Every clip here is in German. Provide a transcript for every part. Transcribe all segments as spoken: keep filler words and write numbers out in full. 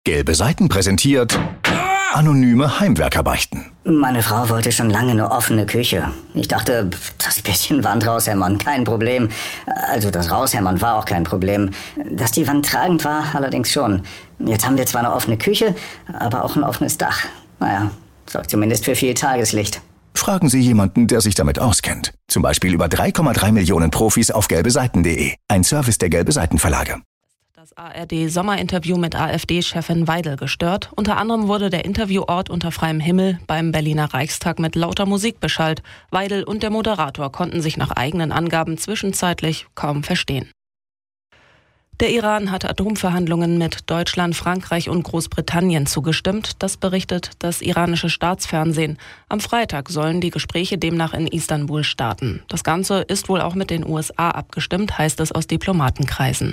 Gelbe Seiten präsentiert anonyme Heimwerkerbeichten. Meine Frau wollte schon lange eine offene Küche. Ich dachte, das bisschen Wand raushämmern, kein Problem. Also das Raushämmern war auch kein Problem. Dass die Wand tragend war, allerdings schon. Jetzt haben wir zwar eine offene Küche, aber auch ein offenes Dach. Naja, sorgt zumindest für viel Tageslicht. Fragen Sie jemanden, der sich damit auskennt. Zum Beispiel über drei Komma drei Millionen Profis auf gelbe seiten punkt de. Ein Service der Gelbe Seiten Verlage. Das A R D-Sommerinterview mit AfD-Chefin Weidel gestört. Unter anderem wurde der Interviewort unter freiem Himmel beim Berliner Reichstag mit lauter Musik beschallt. Weidel und der Moderator konnten sich nach eigenen Angaben zwischenzeitlich kaum verstehen. Der Iran hat Atomverhandlungen mit Deutschland, Frankreich und Großbritannien zugestimmt. Das berichtet das iranische Staatsfernsehen. Am Freitag sollen die Gespräche demnach in Istanbul starten. Das Ganze ist wohl auch mit den U S A abgestimmt, heißt es aus Diplomatenkreisen.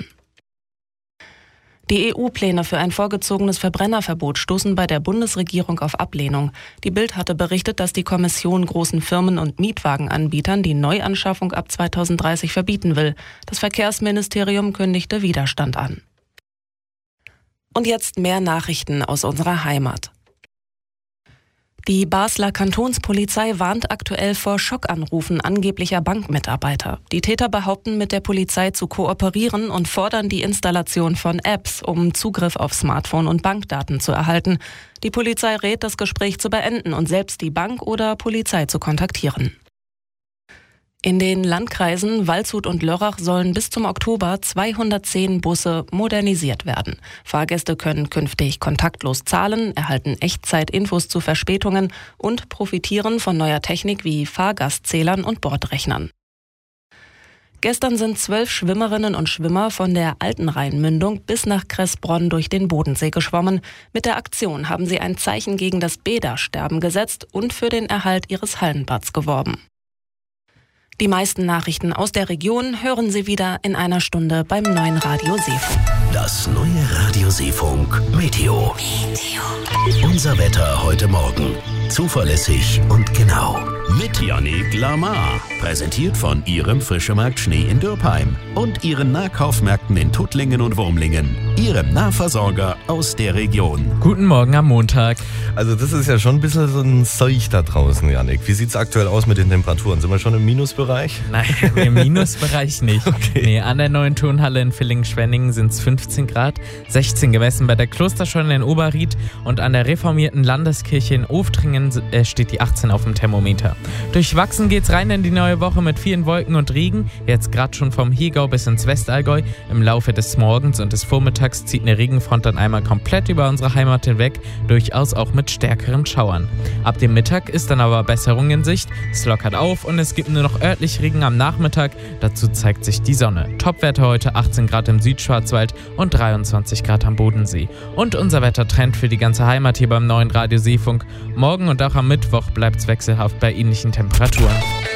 Die E U-Pläne für ein vorgezogenes Verbrennerverbot stoßen bei der Bundesregierung auf Ablehnung. Die Bild hatte berichtet, dass die Kommission großen Firmen und Mietwagenanbietern die Neuanschaffung ab zweitausenddreißig verbieten will. Das Verkehrsministerium kündigte Widerstand an. Und jetzt mehr Nachrichten aus unserer Heimat. Die Basler Kantonspolizei warnt aktuell vor Schockanrufen angeblicher Bankmitarbeiter. Die Täter behaupten, mit der Polizei zu kooperieren und fordern die Installation von Apps, um Zugriff auf Smartphone und Bankdaten zu erhalten. Die Polizei rät, das Gespräch zu beenden und selbst die Bank oder Polizei zu kontaktieren. In den Landkreisen Waldshut und Lörrach sollen bis zum Oktober zweihundertzehn Busse modernisiert werden. Fahrgäste können künftig kontaktlos zahlen, erhalten Echtzeitinfos zu Verspätungen und profitieren von neuer Technik wie Fahrgastzählern und Bordrechnern. Gestern sind zwölf Schwimmerinnen und Schwimmer von der Altenrheinmündung bis nach Kressbronn durch den Bodensee geschwommen. Mit der Aktion haben sie ein Zeichen gegen das Bädersterben gesetzt und für den Erhalt ihres Hallenbads geworben. Die meisten Nachrichten aus der Region hören Sie wieder in einer Stunde beim neuen Radio Seefunk. Das neue Radio Seefunk Meteo. Meteo. Unser Wetter heute Morgen. Zuverlässig und genau. Mit Yannick Lamar. Präsentiert von Ihrem Frischemarkt Schnee in Dürpheim und Ihren Nahkaufmärkten in Tuttlingen und Wurmlingen. Ihrem Nahversorger aus der Region. Guten Morgen am Montag. Also das ist ja schon ein bisschen so ein Seuch da draußen, Yannick. Wie sieht es aktuell aus mit den Temperaturen? Sind wir schon im Minusbereich? Nein, im Minusbereich nicht. Okay. Nee, an der neuen Turnhalle in Villingen-Schwenningen sind es fünfzehn Grad, sechzehn gemessen bei der Klosterscheune in Oberried und an der reformierten Landeskirche in Oftringen steht die achtzehn auf dem Thermometer. Durchwachsen geht's rein in die neue Woche mit vielen Wolken und Regen. Jetzt gerade schon vom Chiemgau bis ins Westallgäu. Im Laufe des Morgens und des Vormittags zieht eine Regenfront dann einmal komplett über unsere Heimat hinweg, durchaus auch mit stärkeren Schauern. Ab dem Mittag ist dann aber Besserung in Sicht. Es lockert auf und es gibt nur noch örtlich Regen am Nachmittag. Dazu zeigt sich die Sonne. Topwetter heute achtzehn Grad im Südschwarzwald und dreiundzwanzig Grad am Bodensee. Und unser Wettertrend für die ganze Heimat hier beim neuen Radio Seefunk. Morgen und auch am Mittwoch bleibt es wechselhaft bei ähnlichen Temperaturen.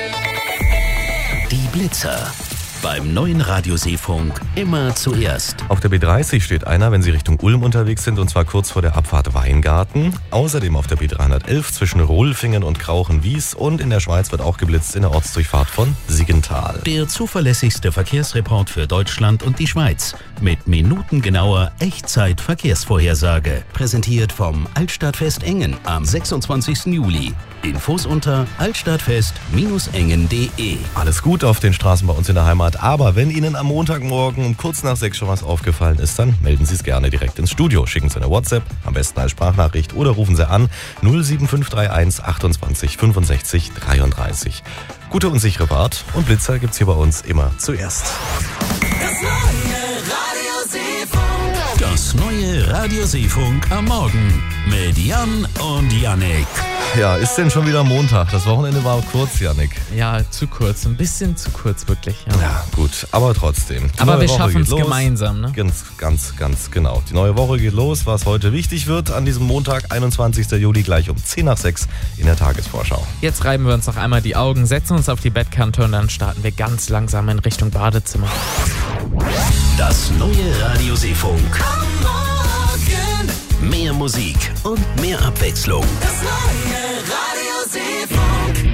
Die Blitzer. Beim neuen Radio Seefunk immer zuerst. Auf der B dreißig steht einer, wenn Sie Richtung Ulm unterwegs sind, und zwar kurz vor der Abfahrt Weingarten. Außerdem auf der B dreihundertelf zwischen Rohlfingen und Krauchenwies und in der Schweiz wird auch geblitzt in der Ortsdurchfahrt von Siggenthal. Der zuverlässigste Verkehrsreport für Deutschland und die Schweiz mit minutengenauer Echtzeit-Verkehrsvorhersage. Präsentiert vom Altstadtfest Engen am sechsundzwanzigsten Juli. Infos unter altstadtfest engen punkt de. Alles gut auf den Straßen bei uns in der Heimat, aber wenn Ihnen am Montagmorgen um kurz nach sechs schon was aufgefallen ist, dann melden Sie es gerne direkt ins Studio. Schicken Sie eine WhatsApp, am besten als Sprachnachricht, oder rufen Sie an null sieben fünf drei eins achtundzwanzig fünfundsechzig dreiunddreißig. Gute und sichere Fahrt und Blitzer gibt's hier bei uns immer zuerst. Das neue Radio Seefunk. Das neue Radio Seefunk am Morgen mit Jan und Yannick. Ja, ist denn schon wieder Montag? Das Wochenende war kurz, Yannick. Ja, zu kurz. Ein bisschen zu kurz, wirklich. Ja, ja gut, aber trotzdem. Die aber wir schaffen es gemeinsam, ne? Ganz, ganz, ganz genau. Die neue Woche geht los. Was heute wichtig wird an diesem Montag, einundzwanzigsten Juli, gleich um zehn nach sechs in der Tagesvorschau. Jetzt reiben wir uns noch einmal die Augen, setzen uns auf die Bettkante und dann starten wir ganz langsam in Richtung Badezimmer. Das neue Radio Seefunk. Am Morgen. Mehr Musik und mehr Abwechslung. Das neue Radio Seefunk.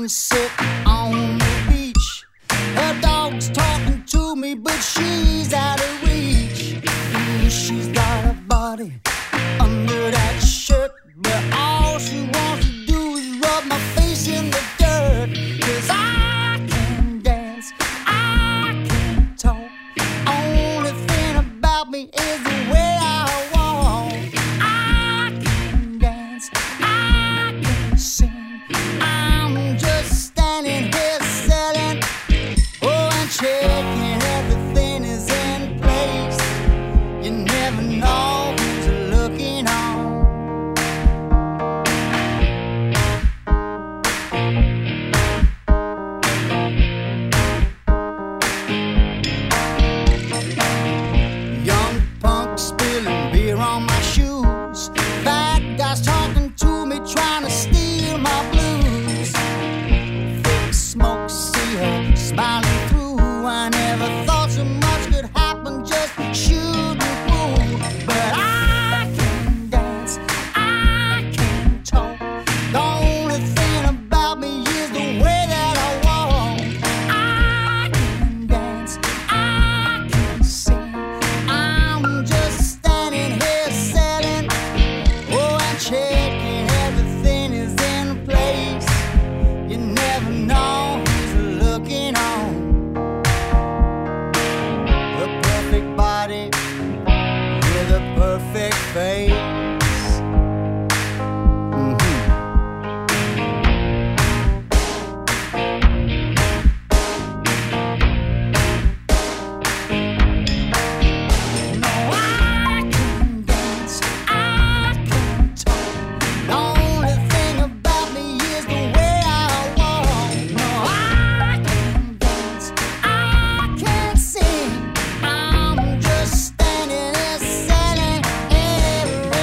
sunset on the beach. Her dog's talking to me, but she's out of reach. Ooh, she's got a body under that shirt, but all she wants to do is rub my face in the dirt. 'Cause I can dance, I can talk. Only thing about me is the way I walk. I can dance, I can sing. I'm just standing here selling, oh, and checking everything is in place. You never know who's looking on. Young punk spilling beer on my shoes. Bad guys talking to me, trying to steal my blues. Thick smoke, see her smiling through. I never thought so much could happen, just shooting through. But I can dance, I can talk. The only thing about me is the way that I walk. I can dance, I can sing. I'm just standing here selling, oh, and checking everything is in place. You never know who's looking on. The perfect body with a perfect face. Mhm. No, I can dance, I can talk. The only thing about me is the way I walk. No, I can dance, I can sing. I'm just standing there selling everything.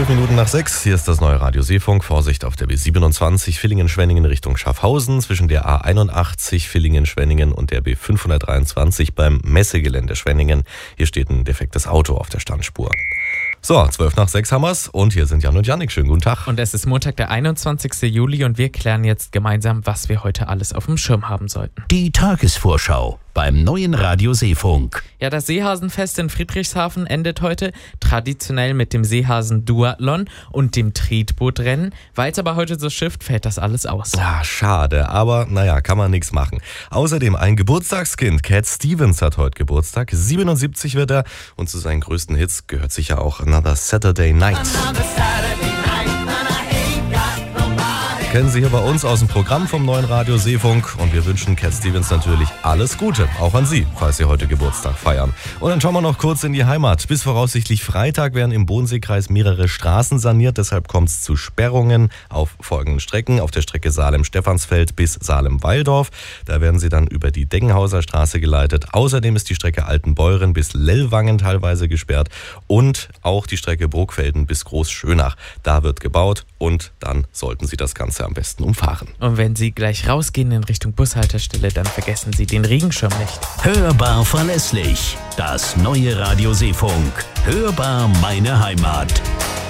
Minuten nach sechs. Hier ist das neue Radio Seefunk. Vorsicht auf der B siebenundzwanzig Villingen-Schwenningen Richtung Schaffhausen zwischen der A einundachtzig Villingen-Schwenningen und der B fünfhundertdreiundzwanzig beim Messegelände Schwenningen. Hier steht ein defektes Auto auf der Standspur. So, zwölf nach sechs haben wir's und hier sind Jan und Jannik. Schönen guten Tag. Und es ist Montag, der einundzwanzigsten Juli und wir klären jetzt gemeinsam, was wir heute alles auf dem Schirm haben sollten. Die Tagesvorschau beim neuen Radio Seefunk. Ja, das Seehasenfest in Friedrichshafen endet heute traditionell mit dem Seehasen-Duathlon und dem Tretbootrennen. Weil es aber heute so schifft, fällt das alles aus. Ja, schade, aber naja, kann man nichts machen. Außerdem ein Geburtstagskind, Cat Stevens hat heute Geburtstag, siebenundsiebzig wird er und zu seinen größten Hits gehört sicher auch Another Saturday Night. Another Saturday night and I ain't got nobody. Kennen Sie hier bei uns aus dem Programm vom neuen Radio Seefunk und wir wünschen Cat Stevens natürlich alles Gute, auch an Sie, falls Sie heute Geburtstag feiern. Und dann schauen wir noch kurz in die Heimat. Bis voraussichtlich Freitag werden im Bodenseekreis mehrere Straßen saniert, deshalb kommt es zu Sperrungen auf folgenden Strecken. Auf der Strecke Salem-Stephansfeld bis Salem-Walldorf, da werden Sie dann über die Deggenhauser Straße geleitet. Außerdem ist die Strecke Altenbeuren bis Lellwangen teilweise gesperrt und auch die Strecke Bruckfelden bis Großschönach. Da wird gebaut und dann sollten Sie das Ganze am besten umfahren. Und wenn Sie gleich rausgehen in Richtung Bushaltestelle, dann vergessen Sie den Regenschirm nicht. Hörbar verlässlich. Das neue Radio Seefunk. Hörbar meine Heimat.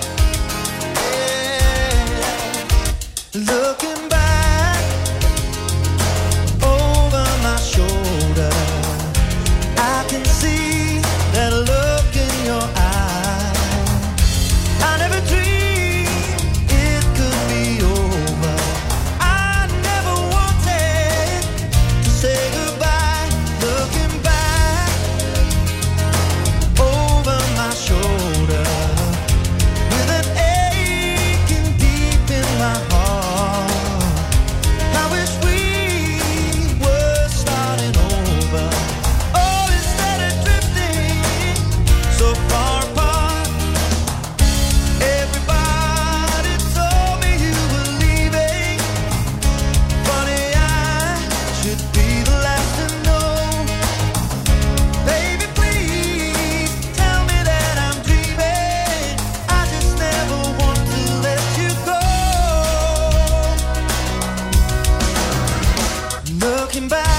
Looking back over my shoulder, I can see that look in your eye. I never dreamed it could be over. I never wanted to say goodbye. Looking back over my shoulder with an aching deep in my heart. Looking back